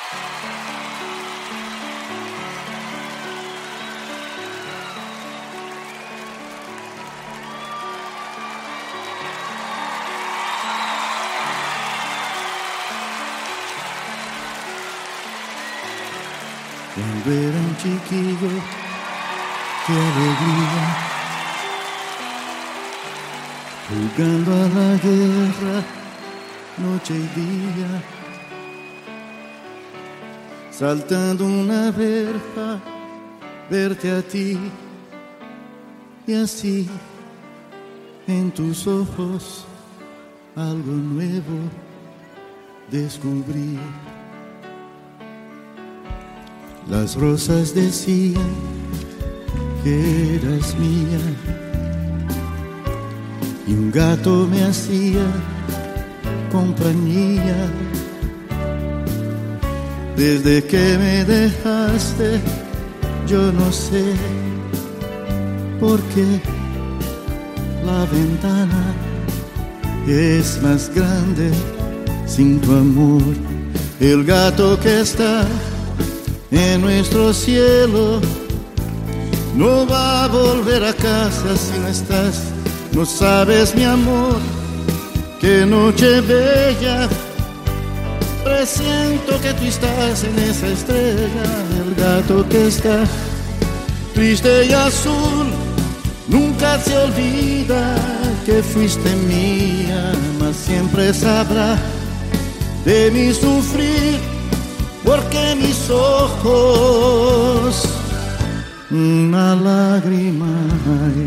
Cuando era un chiquillo, qué alegría, jugando a la guerra, noche y día, saltando una verja, verte a ti, y así, en tus ojos, algo nuevo descubrí. Las rosas decían que eras mía y un gato me hacía compañía. Desde que me dejaste, yo no sé por qué la ventana es más grande sin tu amor. El gato que está en nuestro cielo no va a volver a casa si no estás. No sabes, mi amor, qué noche bella, presiento que tú estás en esa estrella. El gato que está triste y azul nunca se olvida que fuiste mía, mas siempre sabrá de mi sufrir, porque mis ojos una lágrima hay.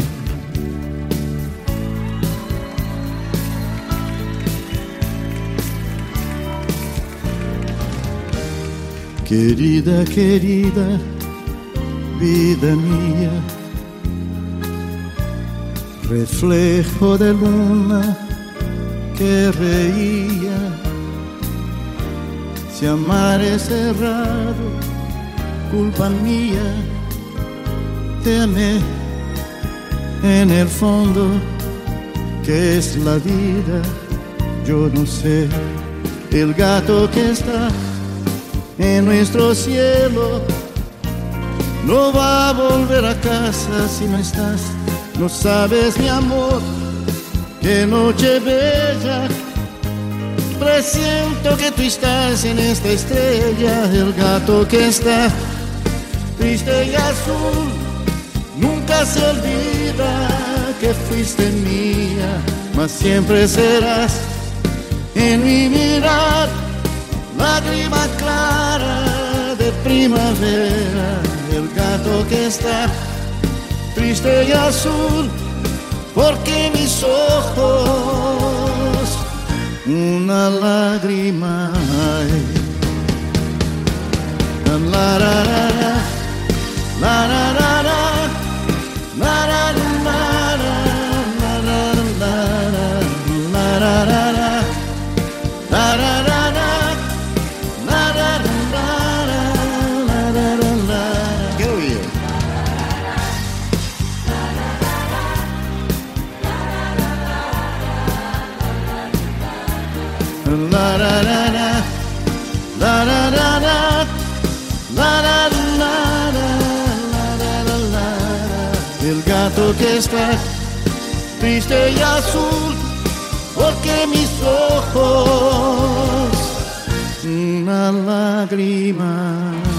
Querida, querida, vida mía, reflejo de luna que reía. Si amar es errado, culpa mía, te amé en el fondo, que es la vida, yo no sé. El gato que está en nuestro cielo no va a volver a casa si no estás. No sabes, mi amor, qué noche bella, presiento que tú estás en esta estrella. El gato que está triste y azul nunca se olvida que fuiste mía, mas siempre serás en mi mirar, lágrima clara de primavera. El gato que está triste y azul, porque mis ojos una lágrima hay. La la la la la la la la la el gato que está triste y azul, porque mis ojos una lágrima.